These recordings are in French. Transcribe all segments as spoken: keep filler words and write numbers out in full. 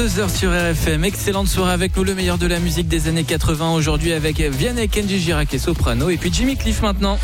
vingt-deux heures sur R F M. Excellente soirée avec nous, le meilleur de la musique des années quatre-vingts. Aujourd'hui avec Vianney, Kenji Girac et Soprano. Et puis Jimmy Cliff maintenant.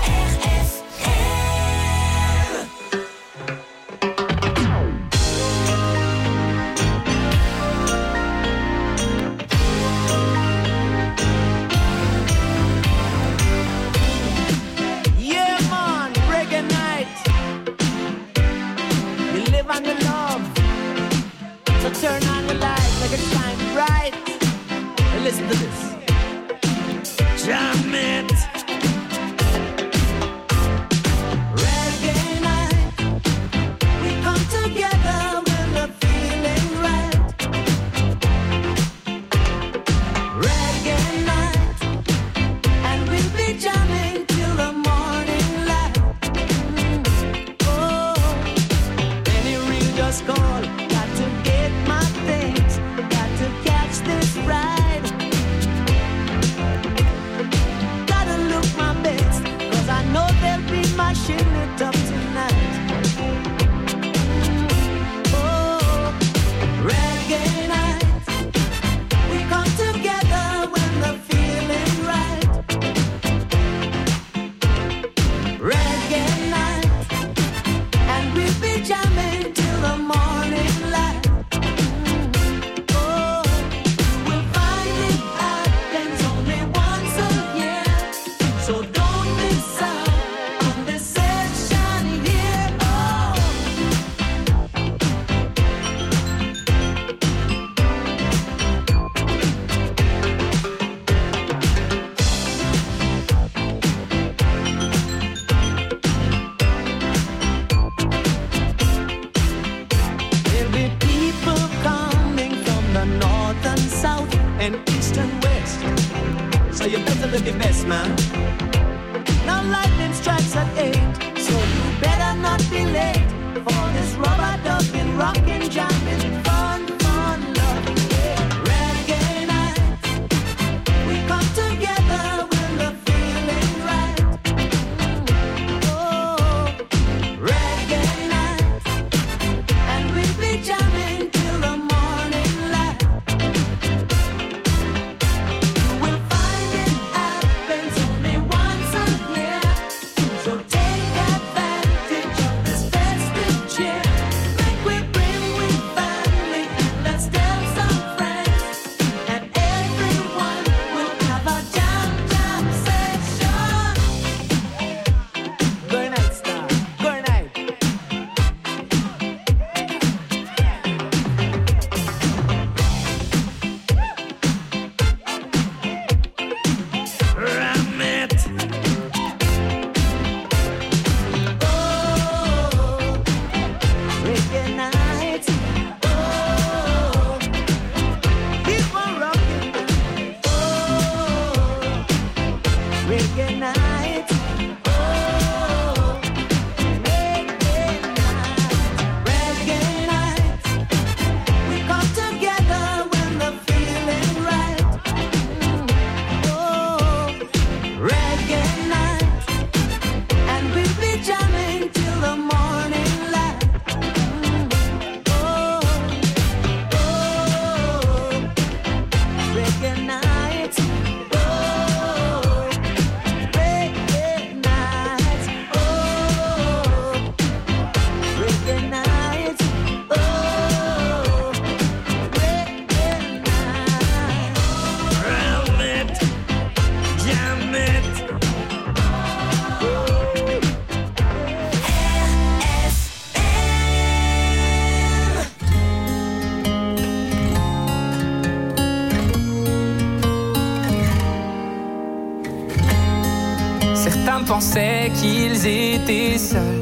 Pensaient qu'ils étaient seuls,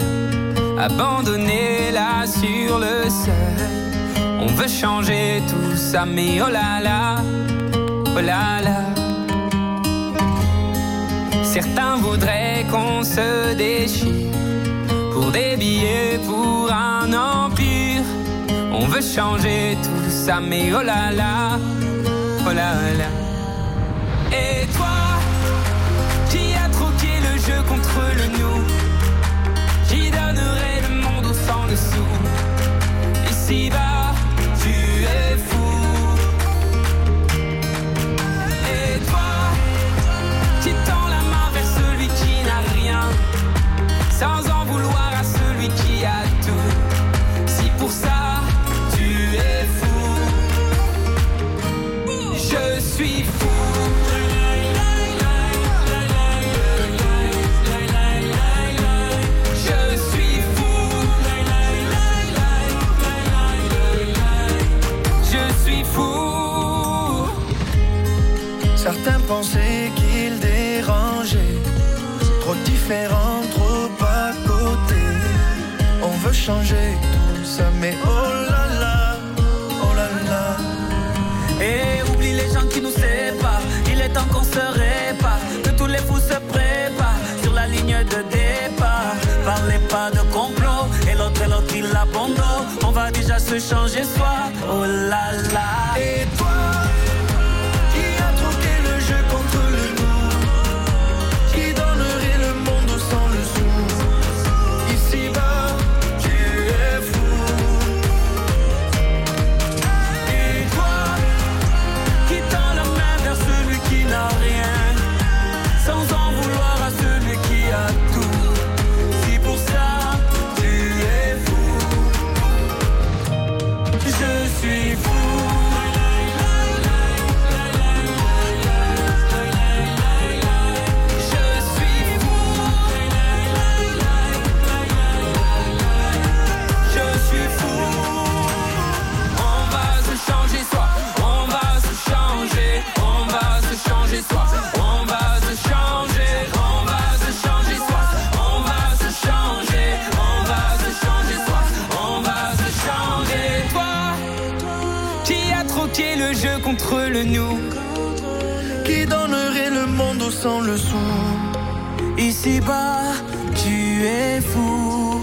abandonnés là sur le seuil. On veut changer tout ça, mais oh là là, oh là là. Certains voudraient qu'on se déchire pour des billets, pour un empire. On veut changer tout ça, mais oh là là, oh là là. Et toi, contre le nous, qui donnerait le monde au sang dessous. Ici-bas, tu es fou. dit qu'il dérangeait. Trop différent, trop à côté. On veut changer tout ça, mais oh là là, oh là là. Et oublie les gens qui nous séparent. Il est temps qu'on se répare, que tous les fous se préparent sur la ligne de départ. Parlez pas de complot, et l'autre et l'autre il abandonne. On va déjà se changer soi, oh là là. Et toi, qui a troqué le jeu contre le nous, qui donnerait le monde sans le sou. Ici-bas, tu es fou. Et toi, qui tend la main vers celui qui n'a rien, sans en vouloir à celui qui a tout. Si pour ça, tu es fou. Je suis fou. Le jeu contre le nous, qui donnerait le monde sans le sou. Ici-bas, tu es fou.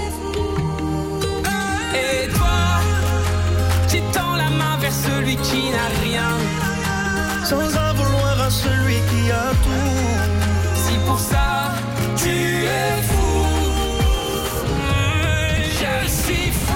Et toi, tu tends la main vers celui qui n'a rien, sans en vouloir à celui qui a tout. Si pour ça, tu es fou. Je suis fou.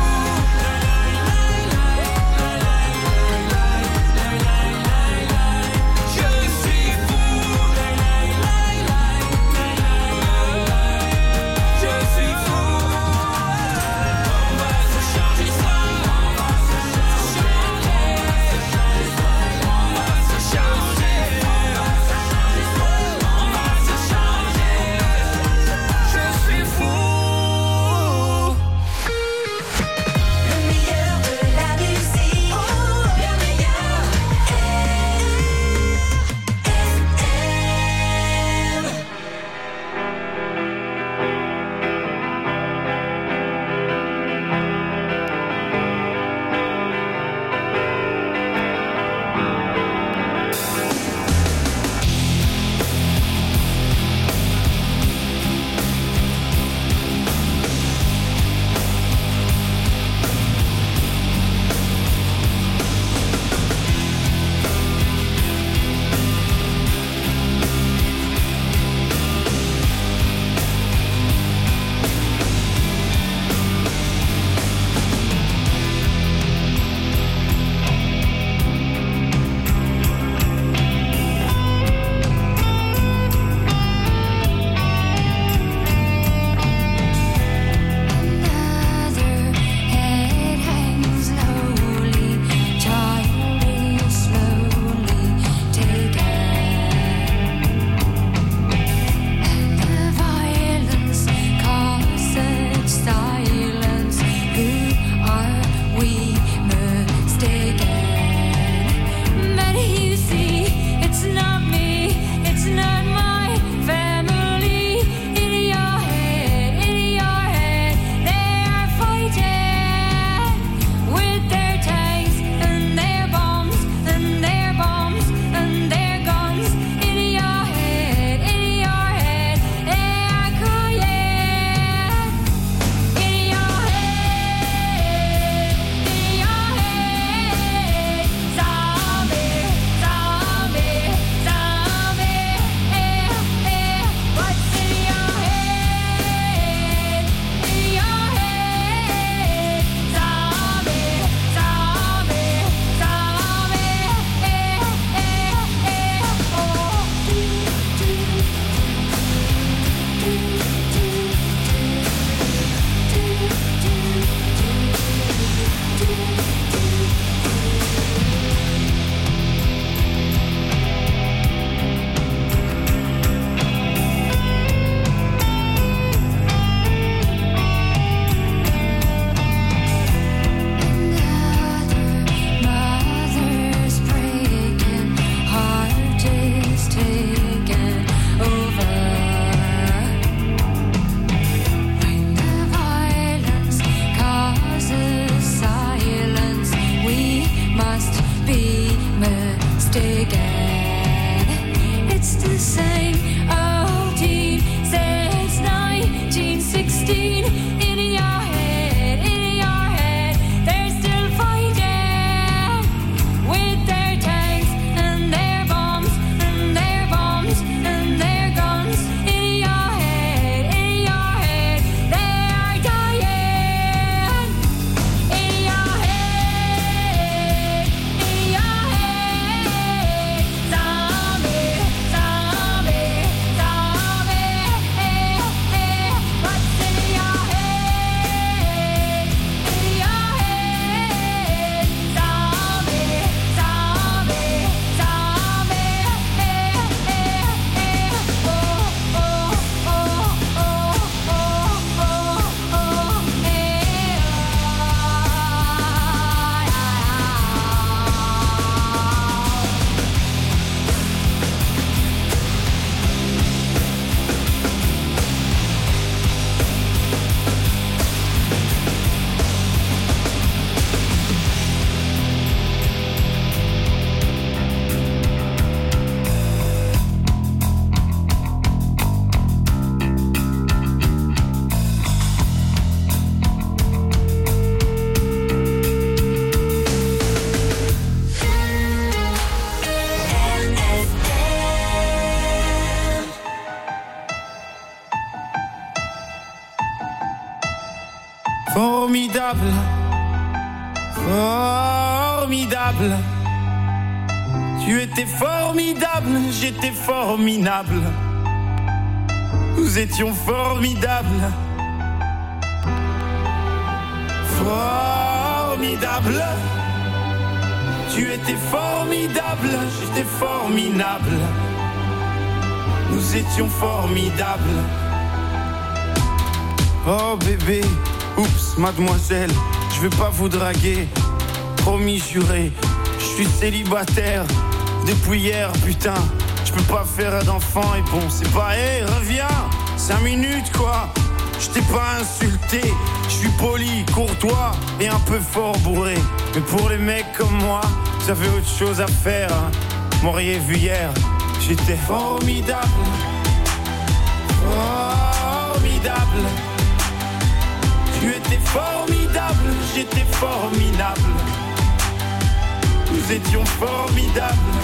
Changer. same old teen since nineteen sixteen. In your head, in your head, they're still fighting with their tanks and their bombs and their bombs and their guns. In your head, in your head, they are dying. In your head, in your head, zombie, zombie, zombie. What's in your head? In your head, zombie, zombie, zombie. Oh, oh, oh, oh, oh, oh, oh, Formidable, formidable. Tu étais formidable, j'étais formidable. Nous étions formidables. Formidable. Tu étais formidable, j'étais formidable. Nous étions formidables. Oh bébé, oups, mademoiselle, je vais pas vous draguer. Promis, juré, je suis célibataire depuis hier, putain. Je peux pas faire d'enfant et bon, c'est pas, hé, hey, reviens, cinq minutes quoi. Je t'ai pas insulté, je suis poli, courtois et un peu fort bourré. Mais pour les mecs comme moi, j'avais autre chose à faire, hein. M'auriez vu hier, j'étais formidable. Formidable. Tu étais formidable, j'étais formidable. Nous étions formidables.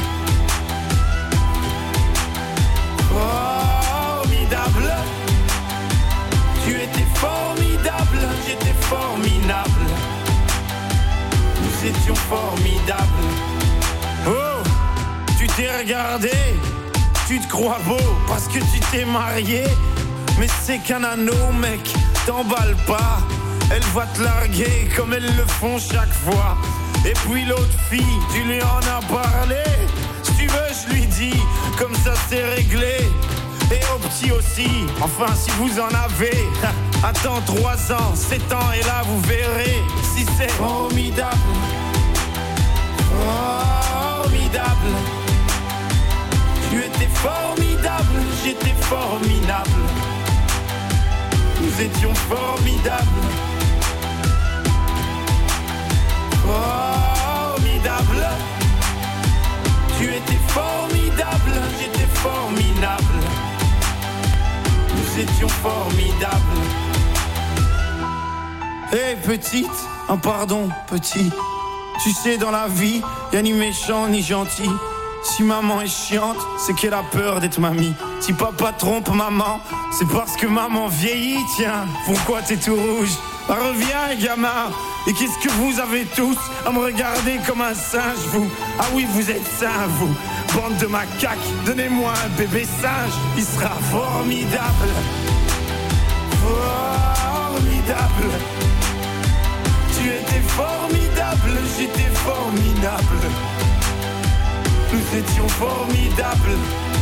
Formidable. Tu étais formidable, j'étais formidable. Nous étions formidables. Oh, tu t'es regardé, tu te crois beau parce que tu t'es marié. Mais c'est qu'un anneau, mec, t'emballe pas. Elle va te larguer comme elles le font chaque fois. Et puis l'autre fille, tu lui en as parlé. Si tu veux, je lui dis, comme ça c'est réglé. Et au petit aussi, enfin si vous en avez. Attends trois ans, sept ans et là vous verrez si c'est formidable. Formidable. Tu étais formidable, j'étais formidable. Nous étions formidables. Formidable. Tu étais formidable, j'étais formidable. Nous étions formidables. Hé hey, petite, un pardon petit. Tu sais dans la vie, y'a ni méchant ni gentil. Si maman est chiante, c'est qu'elle a peur d'être mamie. Si papa trompe maman, c'est parce que maman vieillit. Tiens, pourquoi t'es tout rouge? Bah, reviens gamin. Et qu'est-ce que vous avez tous à me regarder comme un singe, vous? Ah oui, vous êtes sains, vous. Bande de macaques, donnez-moi un bébé singe. Il sera formidable. Formidable. Tu étais formidable, j'étais formidable. Nous étions formidables.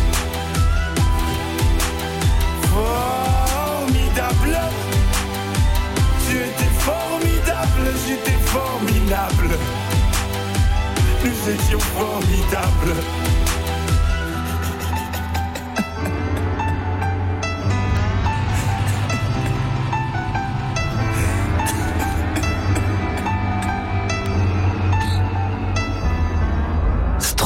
Formidable. Tu étais formidable, j'étais formidable. Nous étions formidables.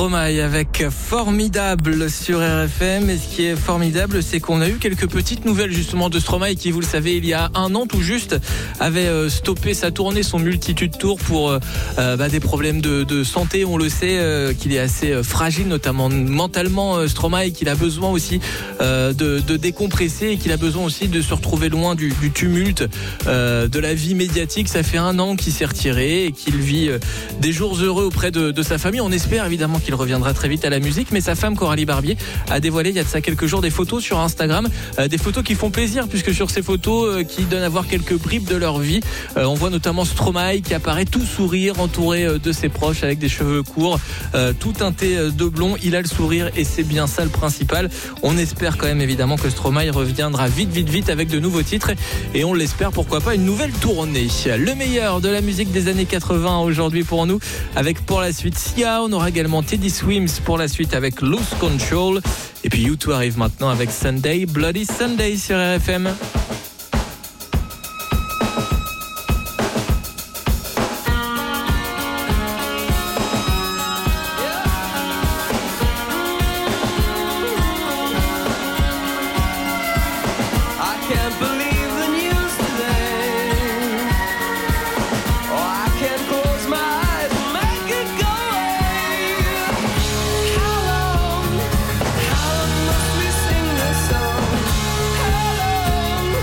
Stromae avec Formidable sur R F M. Et ce qui est formidable, c'est qu'on a eu quelques petites nouvelles justement de Stromae qui, vous le savez, il y a un an tout juste, avait stoppé sa tournée, son multitude tour pour euh, bah, des problèmes de, de santé. On le sait, euh, qu'il est assez fragile, notamment mentalement, euh, Stromae, qu'il a besoin aussi euh, de, de décompresser et qu'il a besoin aussi de se retrouver loin du, du tumulte euh, de la vie médiatique. Ça fait un an qu'il s'est retiré et qu'il vit euh, des jours heureux auprès de, de sa famille. On espère évidemment qu'il reviendra très vite à la musique, mais sa femme Coralie Barbier a dévoilé il y a de ça quelques jours des photos sur Instagram, euh, des photos qui font plaisir puisque sur ces photos euh, qui donnent à voir quelques bribes de leur vie, euh, on voit notamment Stromae qui apparaît tout sourire, entouré euh, de ses proches avec des cheveux courts, euh, tout teinté euh, de blond. Il a le sourire et c'est bien ça le principal. On espère quand même évidemment que Stromae reviendra vite vite vite avec de nouveaux titres et on l'espère, pourquoi pas une nouvelle tournée. Le meilleur de la musique des années quatre-vingts aujourd'hui pour nous, avec pour la suite Sia. On aura également Teddy Swims pour la suite avec Lose Control. Et puis U deux arrive maintenant avec Sunday, Bloody Sunday sur R F M. How long must we sing this song? How long?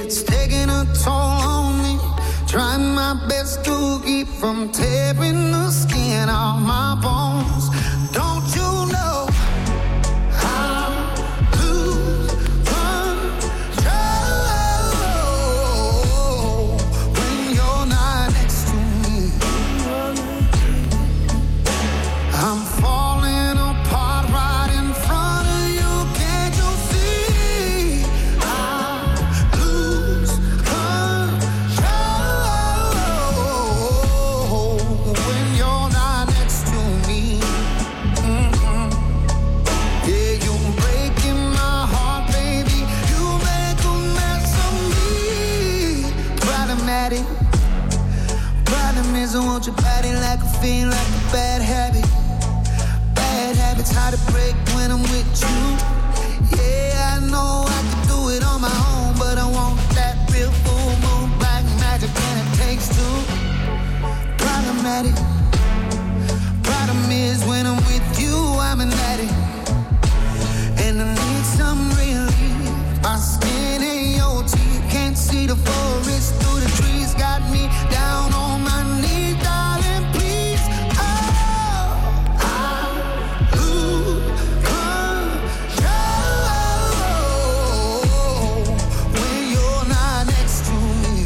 it's taking a toll on me. Trying my best to keep from tearing the skin off my bones. Don't you know I lose control when you're not next to me? I'm falling apart right in front of you. Can't you see? I lose control when you're not next to me. Mm-mm. Yeah, you're breaking my heart, baby. You make a mess of me. Problematic. Problem is, I want your body like a fiend, like a bad habit. Bad habits hard to break when I'm with you. Yeah, I know I can do it on my own, but I want that real full moon black magic, and it takes two. Problematic. Problem is when I'm with you, I'm an addict, and I need some relief. My skin ain't your teeth, can't see the forest through the trees. Got me down on my knees, darling, please. Oh, I lose control when you're not next to me.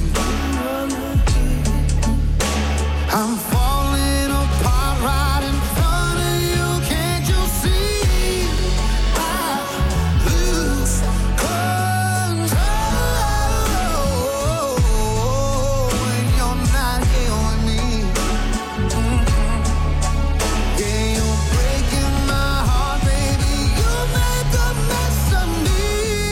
I'm falling apart right in front of you. Can't you see? I lose control when you're not here with me. Mm-mm. Yeah, you're breaking my heart, baby. You make a mess of me.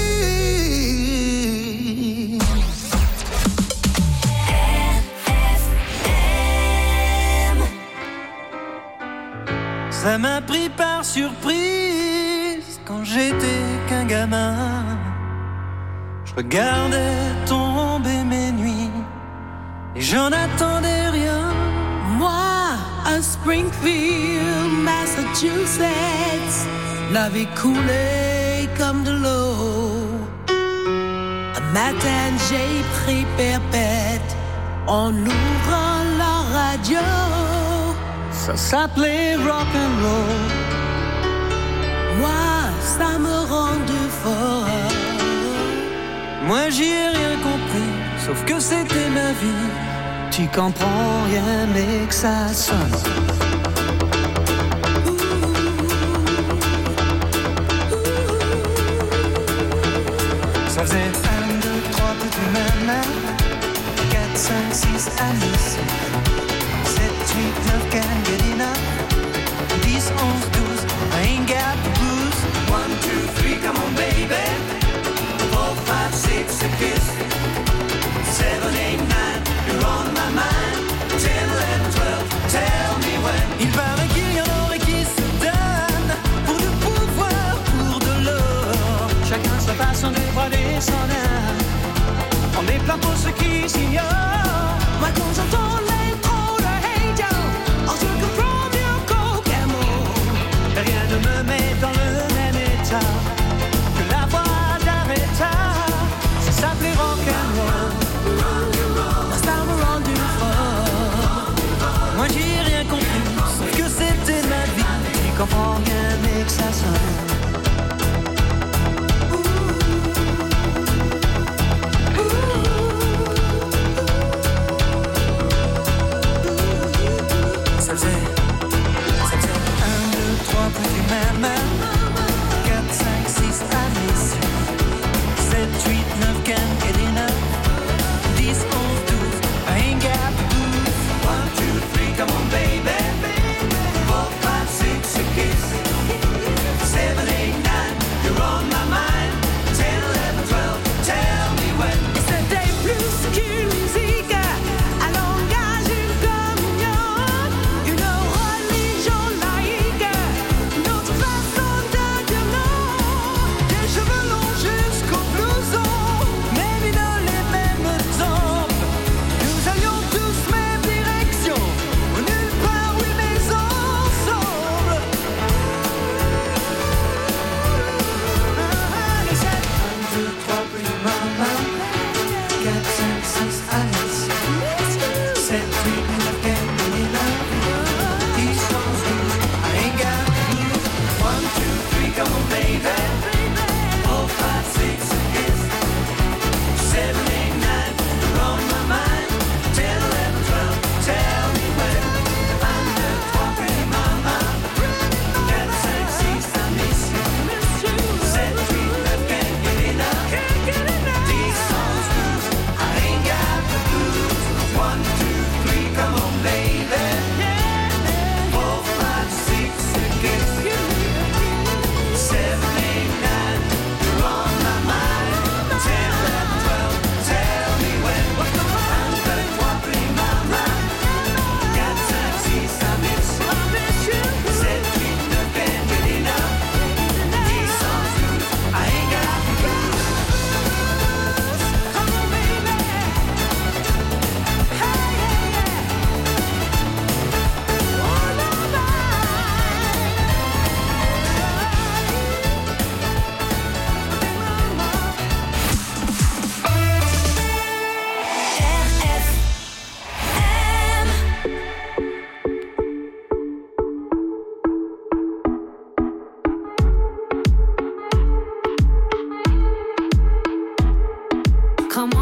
Ça m'a pris par surprise quand j'étais qu'un gamin. Je regardais tomber mes nuits et j'en attendais rien. Moi, à Springfield, Massachusetts, la vie coulait comme de l'eau. Un matin, j'ai pris perpète en ouvrant la radio. Ça s'appelait rock'n'roll. Moi, ça me rendait fort. Moi j'y ai rien compris, sauf que c'était ma vie. Tu comprends rien mais que ça sonne. Ça faisait un, deux, trois, toutes les mêmes. quatre, cinq, six, Alice. sept, huit, neuf, can't get enough. dix, onze, douze, I ain't got the blues. one, two, three, come on baby. four, five, six, a kiss. seven, eight, nine, you're on my mind. ten, eleven, twelve, tell me when. Il paraît qu'il y en aurait qui se donnent pour du pouvoir, pour de l'or. Chacun sa façon de dévoiler son âme. On est plein pour ceux qui s'ignorent. Moi, quand j'entends l'intro de Hey Joe, on se comprend mieux qu'au camo. Rien ne me met dans le même état que la voix d'Aretha. Ça s'appelait rock'n'roll.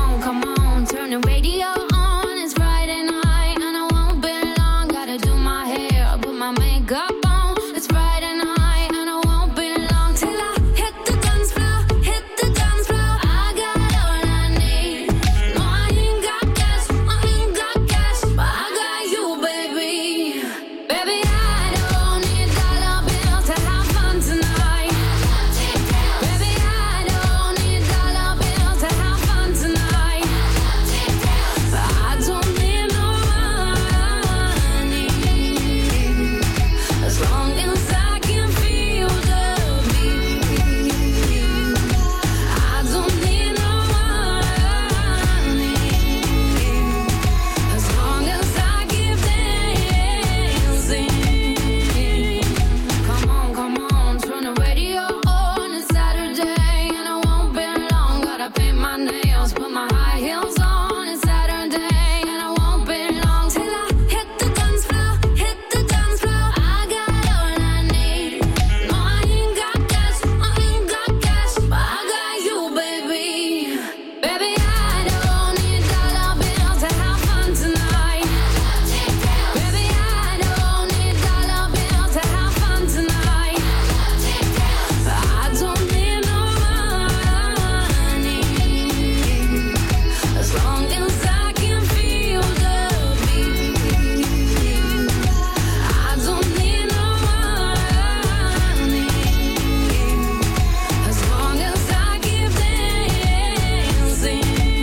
on, come on, turn the radio on. It's Friday night and I won't be long. Gotta do my hair, put my makeup on. It's Friday night and I won't be long till I hit the dance floor, hit the dance floor. I got all I need. No, I ain't got cash, I ain't got cash, but I got you, baby. Baby, I don't need dollar bills to have fun tonight. Baby, I don't need dollar bills to have fun tonight. But I don't need no money as long as I can feel the beat. I don't need no money as long as I keep dancing. Come on, come on, turn the radio on. It's Saturday and I won't be long. Gotta paint my nails, put my high heels on. It's Saturday and I won't be long till I hit the dance floor, hit the dance floor. I got all I need. No, I ain't got cash, I ain't got cash, but I got you, baby. Baby, I don't need dollar bills to have fun tonight. Baby, I don't need dollar bills to have fun tonight. But I don't need no money as long as I can feel the beat. I don't need no money as long as I keep dancing.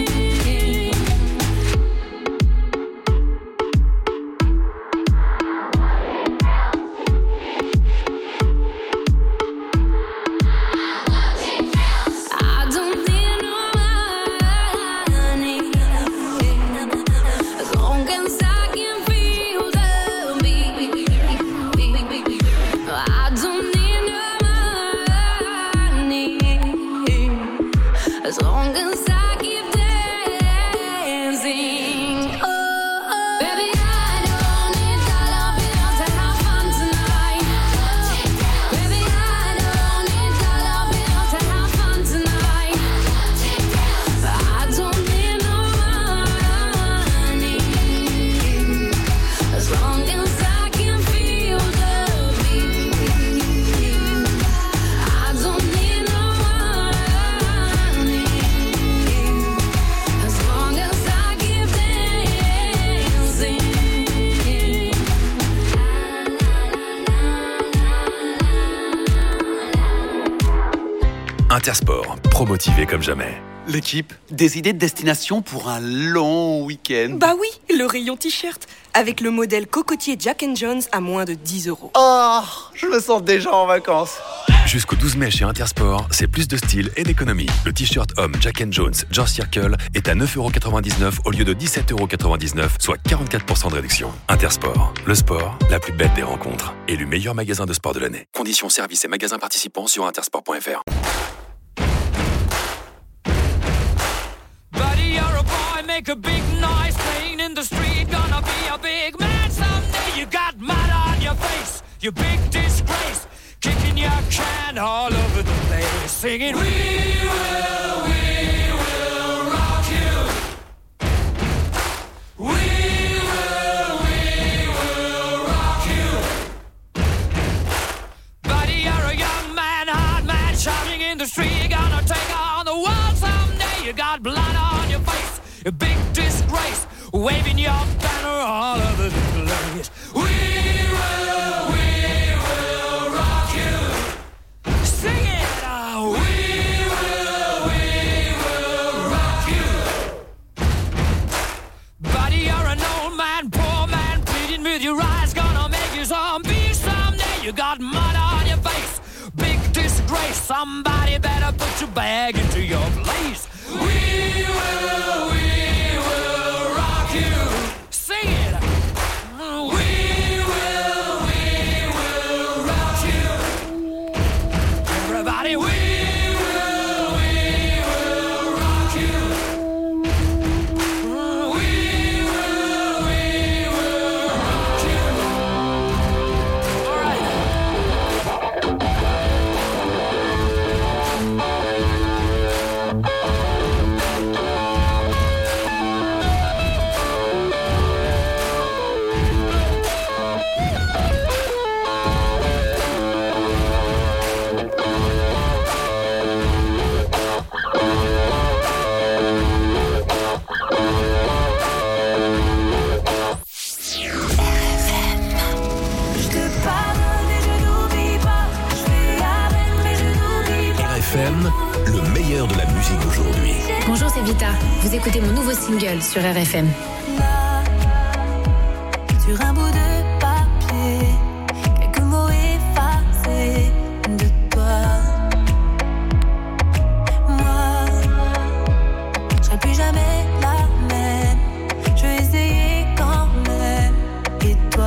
I don't need no money as long as I can feel the beat. I don't need no money as long as I keep dancing. Oh, baby, I don't need dollar bills to have fun tonight. Baby, I don't need dollar bills to have fun tonight. But I don't need no money as long as I can feel the beat. I don't need no money as long as I keep dancing. Intersport, pro-motivé comme jamais. L'équipe, des idées de destination pour un long week-end. Bah oui, le rayon t-shirt, avec le modèle cocotier Jack and Jones à moins de dix euros. Oh, je me sens déjà en vacances. Jusqu'au douze mai chez Intersport, c'est plus de style et d'économie. Le t-shirt homme Jack and Jones George Circle est à neuf euros quatre-vingt-dix-neuf au lieu de dix-sept euros quatre-vingt-dix-neuf, soit quarante-quatre pour cent de réduction. Intersport, le sport, la plus belle des rencontres. Élu meilleur magasin de sport de l'année. Conditions, services et magasins participants sur intersport point f r. Buddy, you're a boy, make a big noise playing in the street. Gonna be a big man someday. You got mud on your face, you big disgrace. Kicking your can all over the place, singing, we will, we will rock you. We will, we will rock you. Buddy, you're a young man, hard man, shouting in the street. You're gonna take on the world someday. You got blood on your face, a big disgrace, waving your banner all over the place. We will, we will rock you. Sing it out. We will, we will rock you. Buddy, you're an old man, poor man, pleading with your eyes, gonna make you zombie someday. You got mud on your face, big disgrace. Somebody better put your bag into your place. We will, we will rock you. Sing it. We will, we will rock you. Everybody, we will, we will rock you. We will, we will rock you. All right. Vous écoutez mon nouveau single sur R F M. Là, sur un bout de papier, quelques mots effacés de toi. Moi, je serai plus jamais la même. Je vais essayer quand même. Et toi?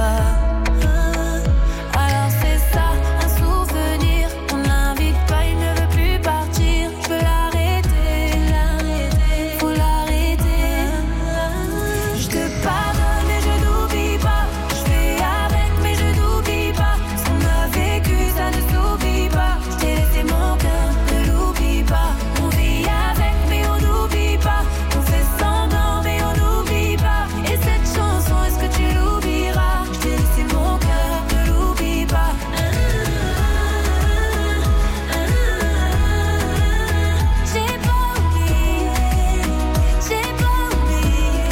Alors c'est ça, un souvenir. On l'invite pas, il ne veut plus partir. Je veux l'arrêter, l'arrêter, faut l'arrêter. Je te pardonne et je n'oublie pas. Je fais avec mais je n'oublie pas. Ce qu'on a vécu, ça ne s'oublie pas. Je t'ai laissé mon cœur, ne l'oublie pas. On vit avec mais on n'oublie pas. On fait semblant mais on n'oublie pas. Et cette chanson, est-ce que tu l'oublieras? Je t'ai laissé mon cœur, ne l'oublie pas. J'ai pas oublié, j'ai pas oublié.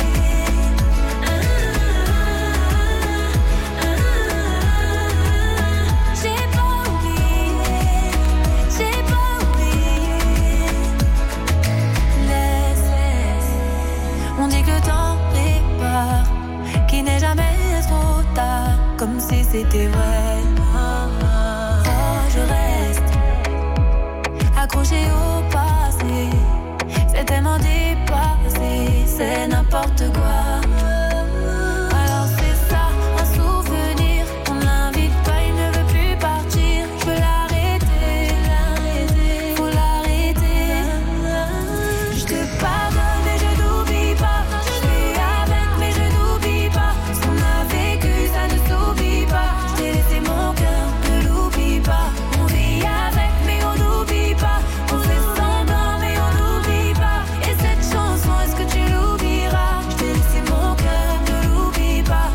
J'ai pas oublié, j'ai pas oublié. Laisse, laisse. On dit que le temps répare, qu'il n'est jamais trop tard, comme si c'était vrai. Oh, je reste accroché au passé, c'est tellement dépassé, c'est n'importe quoi. Alors c'est ça, un souvenir. On l'invite pas, il ne veut plus partir. Je veux l'arrêter, l'arrêter, faut l'arrêter. Je te pardonne et je n'oublie pas. Je fais avec mais je n'oublie pas. Ce qu'on a vécu, ça ne s'oublie pas. Je t'ai laissé mon cœur, ne l'oublie pas. On vit avec mais on n'oublie pas. On fait semblant mais on n'oublie pas. Et cette chanson, est-ce que tu l'oublieras? Je t'ai laissé mon cœur, ne l'oublie pas.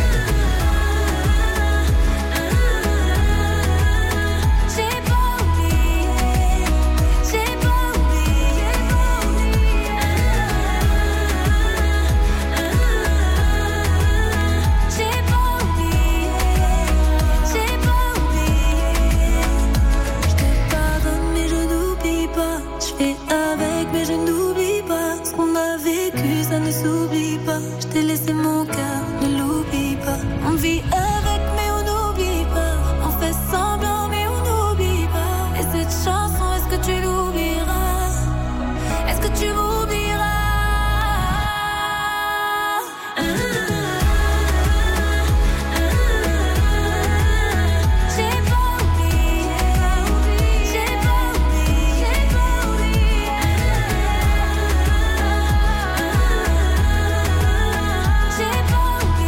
J'ai pas oublié, j'ai pas oublié. J'ai pas oublié, j'ai pas oublié. Je te pardonne mais je n'oublie pas. Je fais avec mais je n'oublie pas. Ce qu'on a vécu, ça ne s'oublie pas. Je t'ai laissé mon cœur, ne l'oublie pas. On vit avec mais on n'oublie pas. On fait semblant mais on n'oublie pas. Et cette chanson, est-ce que tu l'oublieras? Est-ce que tu m'oublieras? J'ai pas oublié, j'ai pas oublié, j'ai pas oublié. J'ai pas oublié.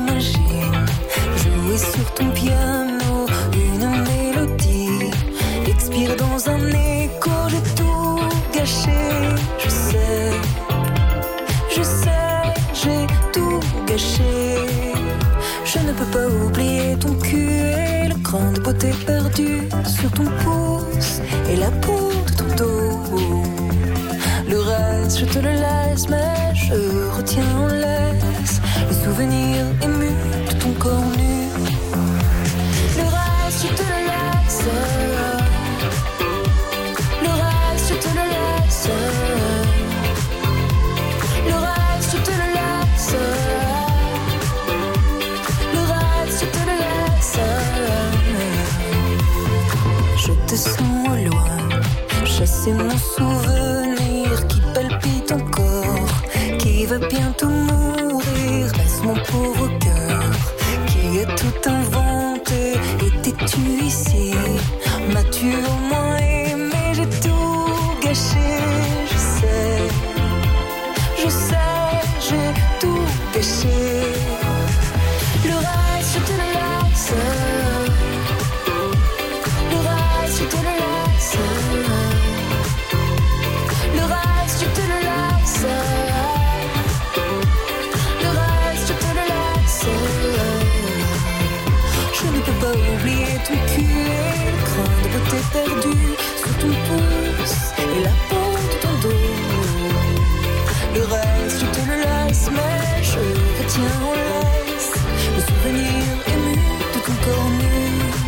imagine jouer sur ton piano une mélodie, expire dans un écho, j'ai tout gâché. Je sais, je sais, j'ai tout gâché. Je ne peux pas oublier ton cul et le cran de beauté perdu sur ton pouce et la peau de ton dos. Le reste, je te le laisse, mais je retiens en laisse le souvenir ému de ton corps nu. Le reste, je te le laisse. Le reste, je te le laisse. Le reste, je te le laisse. Le reste, je te le laisse. Je te sens au loin, chasser mon souvenir qui palpite encore, qui va bientôt mourir. Laisse mon pauvre cœur qui a tout inventé. Étais-tu ici? M'as-tu au moins aimé? J'ai tout gâché. Je sais, je sais, j'ai tout gâché. Le reste, je te le laisse. Le reste, je te le laisse. Le reste, je te le laisse. Le reste, je te le laisse. Je ne peux pas oublier ton cul et le cran de beauté perdu sur ton pouce et la peau de ton dos. Le reste, je te le laisse, mais je retiens en laisse le souvenir ému de ton corps nu.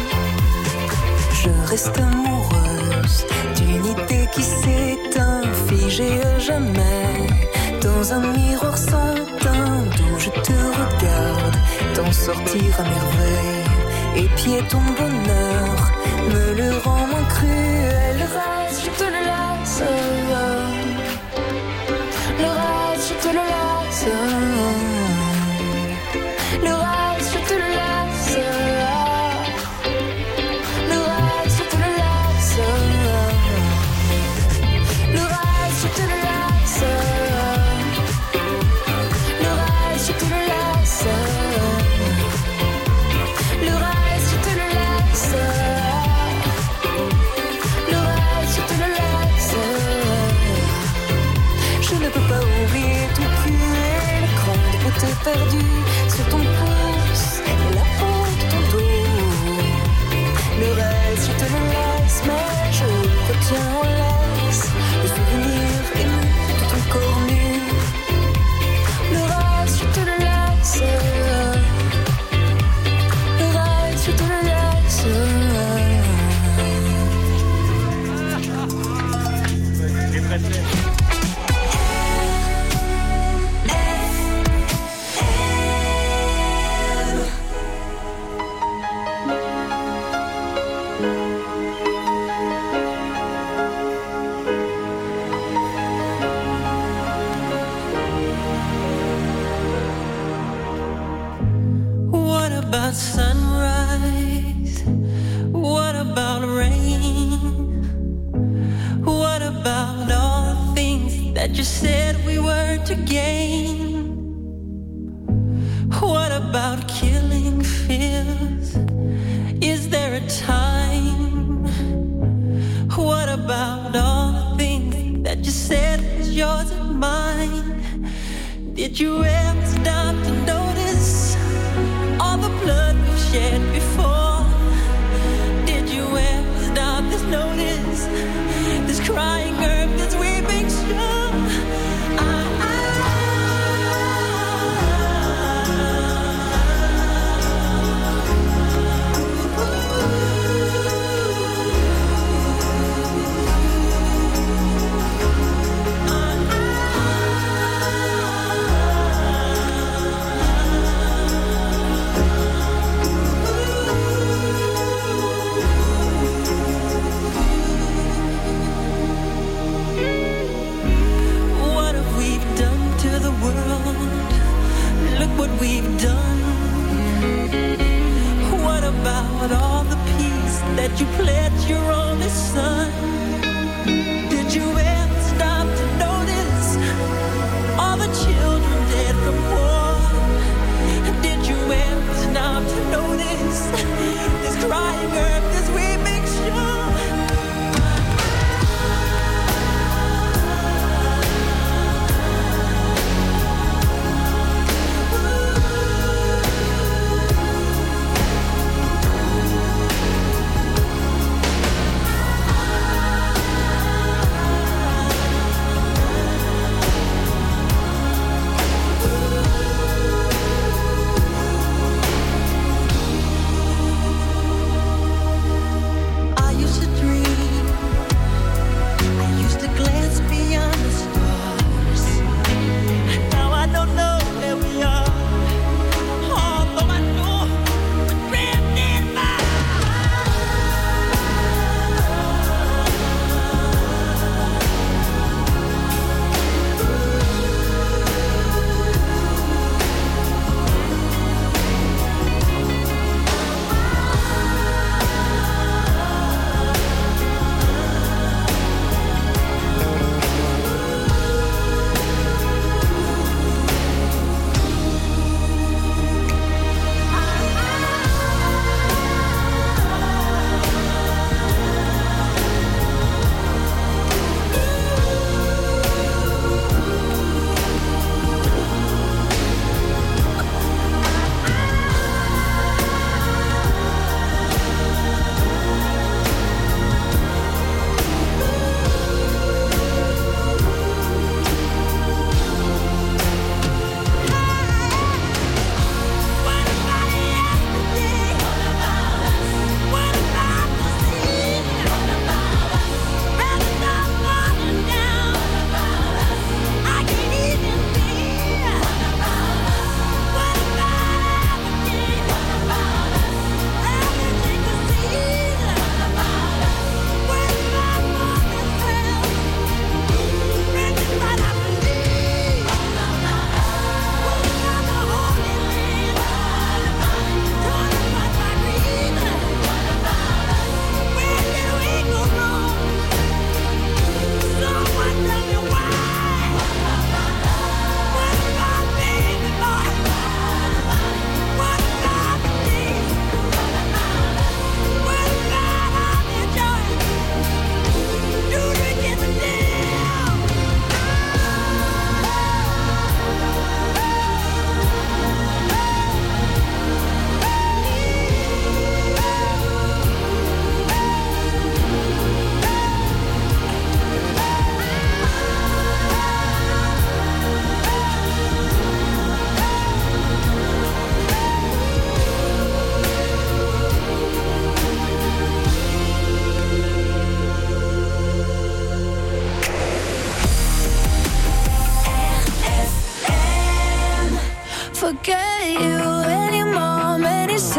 Je reste amoureuse d'une idée qui s'éteint, figée à jamais dans un miroir sans teint d'où je te regarde t'en sortir à merveille. Épier ton bonheur me le rend moins cruel. Le reste, je te le laisse. Le reste, je te le laisse. Le reste, je te le laisse. Le reste, je te le laisse. Le reste, je te le laisse. Le reste, je te le laisse. Le reste, je te le laisse. Le reste, je te le laisse. Je ne peux pas oublier ton cul et le cran de beauté perdu sur ton pouce et la peau de ton dos. Le reste, je te le laisse, mais je retiens en laisse le souvenir ému de ton corps nu. Le reste, je te le laisse. Le reste, je te le laisse. What about sunrise? What about rain? What about all the things that you said we were to gain? What about killing fears? Is there a time? What about all the things that you said was yours and mine? Did you ever stop to notice all the blood we've shed before? Did you ever stop to notice this crying earth, this weeping shore?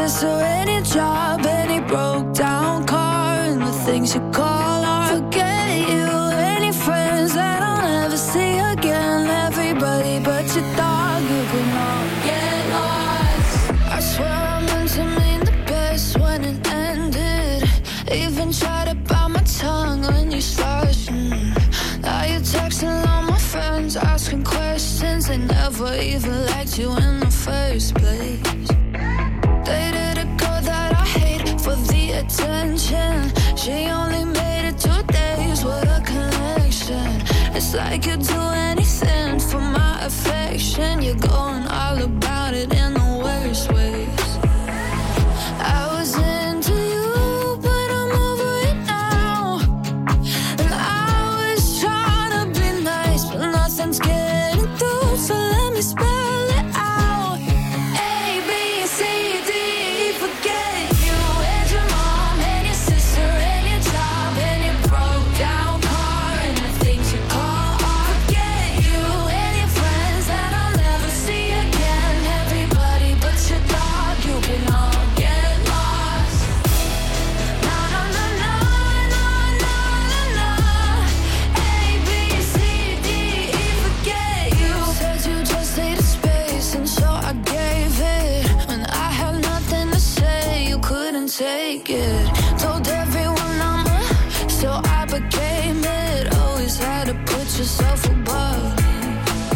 sister, any job, any broke down car, and the things you call art. Forget you, any friends that I'll never see again. Everybody but your dog, you can all get lost. I swear I meant to mean the best when it ended. Even tried to bite my tongue when you slashed. Mm. Now you're texting all my friends, asking questions. They never even liked you in the first place. Dated a girl that I hate for the attention. She only made it two days with a connection. It's like you'd do anything for my affection. You're going all about it in the worst ways. I was into you, but I'm over it now. And I was trying to be nice, but nothing's getting through. So let me spell it out. A, B, C, D, E, forget you and your mom and your sister and your job and your broke down car and the things you call art. Forget you and your friends that I'll never see again. Everybody but your dog, you can all get lost. No, no, no, no, no, no, no, no. A, B, C, D, E, forget you. Said you just needed space, and so I gave it. When I had nothing to say, you couldn't take it. Told everyone I'm a, so I became it. Always had to put yourself above me.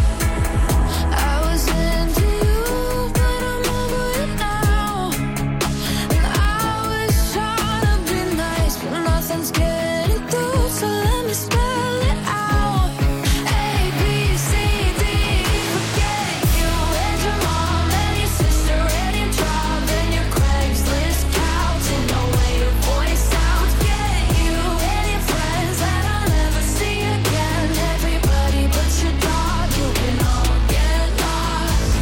I was into you, but I'm over it now. And I was trying to be nice, but nothing's getting through. So let me spell it out. A, B, C, D, E, forget you and your mom and your sister and your job and your Craigslist couch and the way your voice sounds. Get you and your friends that I'll never see again. Everybody but your dog, you can all get lost.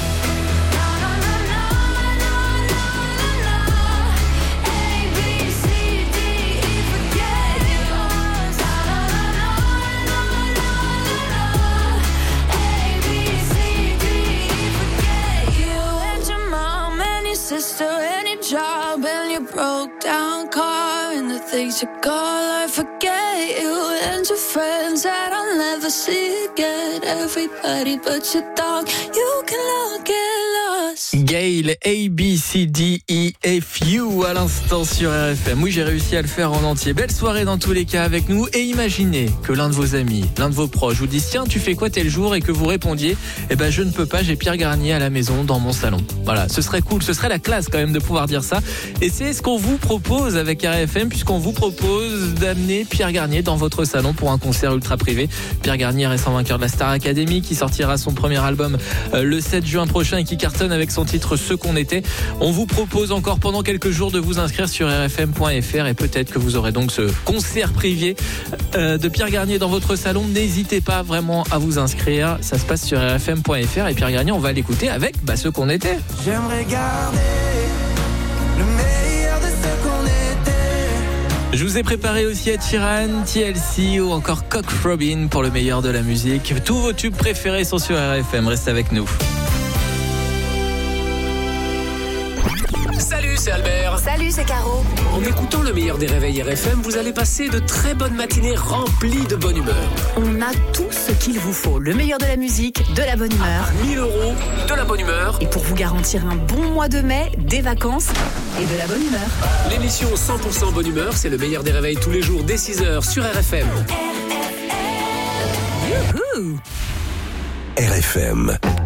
No, no, no, no, no, no, no, no. A, B, C, D, E, forget you. No, no, no, no, no, no, no. A, B, C, D, E, forget you and your mom and your sister and your job and your broke down car and the things you call art. Forget you and your friends that I'll never see again. Everybody but your dog, you can all get lost. Gail, A, B, C, D, E, F, U à l'instant sur R F M. Oui, j'ai réussi à le faire en entier. Belle soirée dans tous les cas avec nous. Et imaginez que l'un de vos amis, l'un de vos proches vous dise tiens, tu fais quoi tel jour, et que vous répondiez eh ben je ne peux pas, j'ai Pierre Garnier à la maison dans mon salon. Voilà, ce serait cool, ce serait la classe quand même de pouvoir dire ça. Et c'est ce qu'on vous propose avec R F M, puisqu'on vous propose d'amener Pierre Garnier dans votre salon pour un concert ultra privé. Pierre Garnier, récent vainqueur de la Star Academy, qui sortira son premier album euh, le sept juin prochain et qui cartonne avec son titre Ce qu'on était. On vous propose encore pendant quelques jours de vous inscrire sur r f m point f r et peut-être que vous aurez donc ce concert privé euh, de Pierre Garnier dans votre salon. N'hésitez pas vraiment à vous inscrire. Ça se passe sur r f m point f r et Pierre Garnier, on va l'écouter avec bah, Ce qu'on était. J'aimerais garder le meilleur de ce qu'on était. Je vous ai préparé aussi Ed Sheeran, T L C ou encore Cock Robin pour le meilleur de la musique. Tous vos tubes préférés sont sur R F M. Restez avec nous. Salut, c'est Albert. Salut, c'est Caro. En écoutant le meilleur des réveils R F M, vous allez passer de très bonnes matinées remplies de bonne humeur. On a tout ce qu'il vous faut. Le meilleur de la musique, de la bonne humeur. mille euros, de la bonne humeur. Et pour vous garantir un bon mois de mai, des vacances et de la bonne humeur. L'émission cent pour cent bonne humeur, c'est le meilleur des réveils tous les jours dès six heures sur R F M. Youhou! R F M.